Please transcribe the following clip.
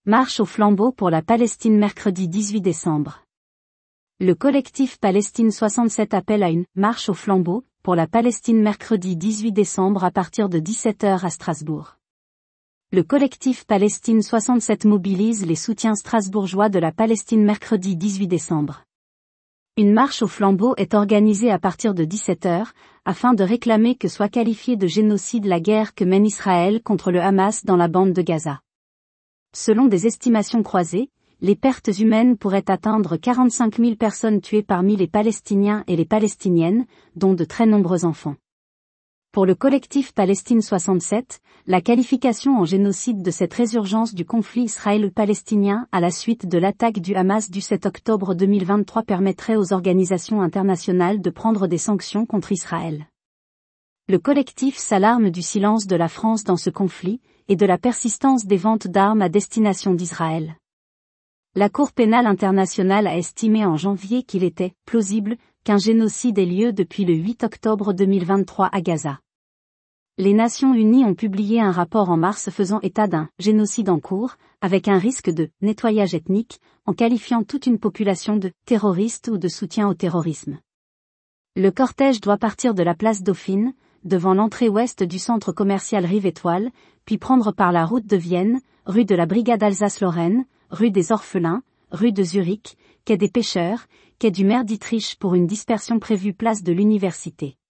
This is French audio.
Marche au flambeau pour la Palestine mercredi 18 décembre. Le collectif Palestine 67 appelle à une « marche au flambeau » pour la Palestine mercredi 18 décembre à partir de 17h à Strasbourg. Le collectif Palestine 67 mobilise les soutiens strasbourgeois de la Palestine mercredi 18 décembre. Une marche au flambeau est organisée à partir de 17h, afin de réclamer que soit qualifiée de génocide la guerre que mène Israël contre le Hamas dans la bande de Gaza. Selon des estimations croisées, les pertes humaines pourraient atteindre 45 000 personnes tuées parmi les Palestiniens et les Palestiniennes, dont de très nombreux enfants. Pour le collectif Palestine 67, la qualification en génocide de cette résurgence du conflit israélo-palestinien à la suite de l'attaque du Hamas du 7 octobre 2023 permettrait aux organisations internationales de prendre des sanctions contre Israël. Le collectif s'alarme du silence de la France dans ce conflit, et de la persistance des ventes d'armes à destination d'Israël. La Cour pénale internationale a estimé en janvier qu'il était « plausible » qu'un génocide ait lieu depuis le 8 octobre 2023 à Gaza. Les Nations Unies ont publié un rapport en mars faisant état d'un « génocide en cours », avec un risque de « nettoyage ethnique », en qualifiant toute une population de « terroriste » ou de soutien au terrorisme. Le cortège doit partir de la place Dauphine, devant l'entrée ouest du centre commercial Rive Étoile, puis prendre par la route de Vienne, rue de la Brigade Alsace-Lorraine, rue des Orphelins, rue de Zurich, quai des Pêcheurs, quai du maire d'Ittrich pour une dispersion prévue place de l'Université.